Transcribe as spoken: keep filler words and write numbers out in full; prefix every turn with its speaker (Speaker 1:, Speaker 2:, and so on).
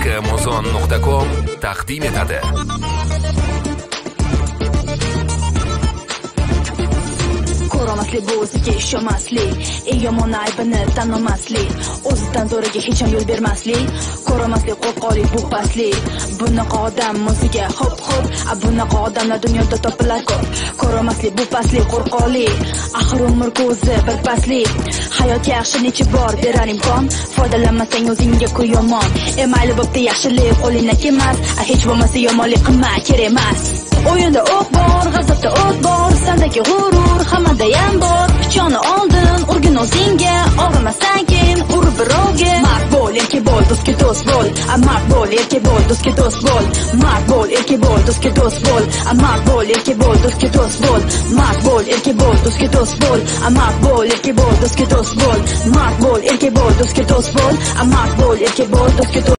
Speaker 1: amazon nuqta com taqdim etadi.
Speaker 2: Ko'rmaslik bu o'ziga ishonmaslik, eng yomon aybini tan olmaslik, o'zidan zo'riga hech ham yo'l bermaslik, ko'rmaslik qo'rqoqlik bu pastlik. Bunaqa odam o'ziga hop hop, a bunaqa odamlar dunyoda topilar ko'p. Ko'rmaslik bu pastlik, qo'rqoqlik, axir umr ko'zi bir pastlik. Hayot yaxshi necha bor berar imkon, foydalanmasang o'zingga ku yomon. E mayli bo'pti yaxshilik qo'lingdan kelmas, a hech bo'lmasa yomonlik qilma, kerak emas. O'yinda o'q bor, g'azabda o't bor, sendagi g'urur hammada ham bor. Pichoni oldin urgin o'zingga, og'rimasdan keyin urib birovga. Mard bo'l, erkak bo'l, do'stga do'st bo'l. A mard bo'l, erkak bo'l, do'stga do'st bo'l. Mard bo'l, erkak bo'l, do'stga do'st bo'l. A mard bo'l, erkak bo'l, do'stga do'st bo'l. Mard bo'l, erkak bo'l, do'stga do'st bo'l. A mard bo'l, erkak bo'l, do'stga do'st bo'l. Mard bo'l, erkak bo'l, do'stga do'st bo'l. A mard bo'l, erkak bo'l, do'stga